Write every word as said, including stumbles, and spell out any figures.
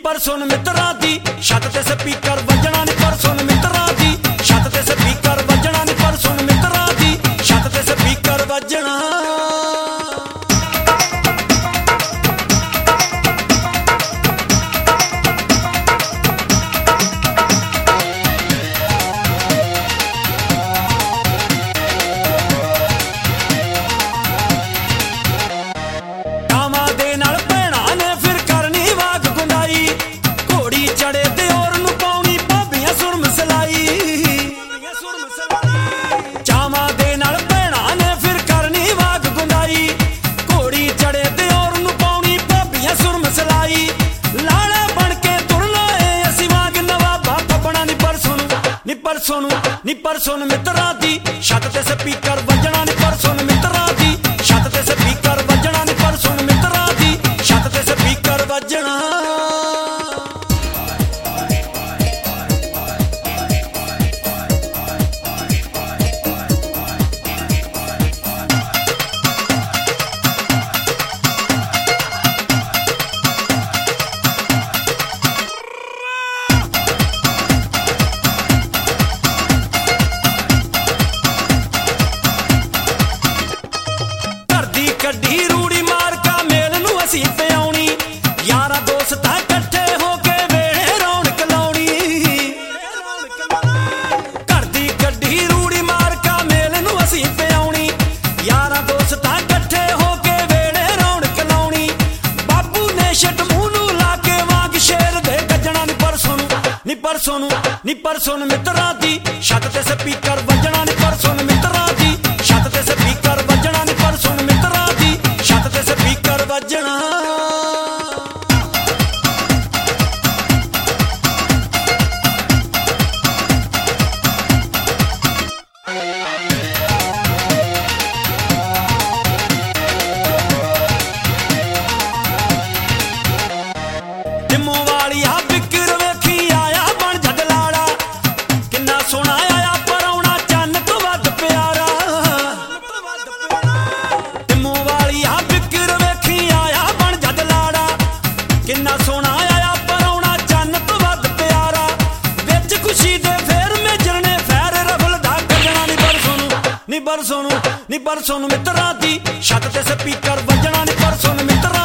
पर सुन मित्रा दी छत ते स्पीकर वजना नी पर सुन मित्रा दी छत ते स्पीकर वजना नी पर सुन मित्रा दी छत ते स्पीकर वजना। नी पर सुन मित्रा दी छत ते स्पीकर वजना नी पर सुन मित्रा दी छत ते स्पीकर वजना नी पर सुन मित्रा दी छत ते स्पीकर वजना। कड्डी रूड़ी मार का मेल नू असी प्याउनी यारा दोस्त कट्ठे होके वेड़े रौनक लाउनी। करदी कड्डी रूड़ी मार का मेल नू असी प्याउनी यारा दोस्त कट्ठे होके वेड़े रौनक लाउनी। बाबू ने छट मूंह नू लाके वांग शेर दे गजना नी पर सुन नी पर सुन नी पर सुन मित्रा दी छत ते स्पीकर वजना नी पर सुन मित्रा दी छत ते स्पीकर वजना नी पर सुन मित्रा छत ते स्पीकर वजना। जम्मू वाली आ बिकर वेखी आया बन झडलाड़ा किन्ना सोहना आया परौना चन्न तो वध प्यारा। जम्मू वाली आ बिकर वेखी आया बन झडलाड़ा किन्ना सोहना आया परौना चन्न तो वध प्यारा। विच खुशी दे फेर मेजर ने फैर रफल दा कजना नी पर सुन नी पर सुन नी पर सुन मित्रा दी छत ते स्पीकर वजना नी पर सुन मित्रा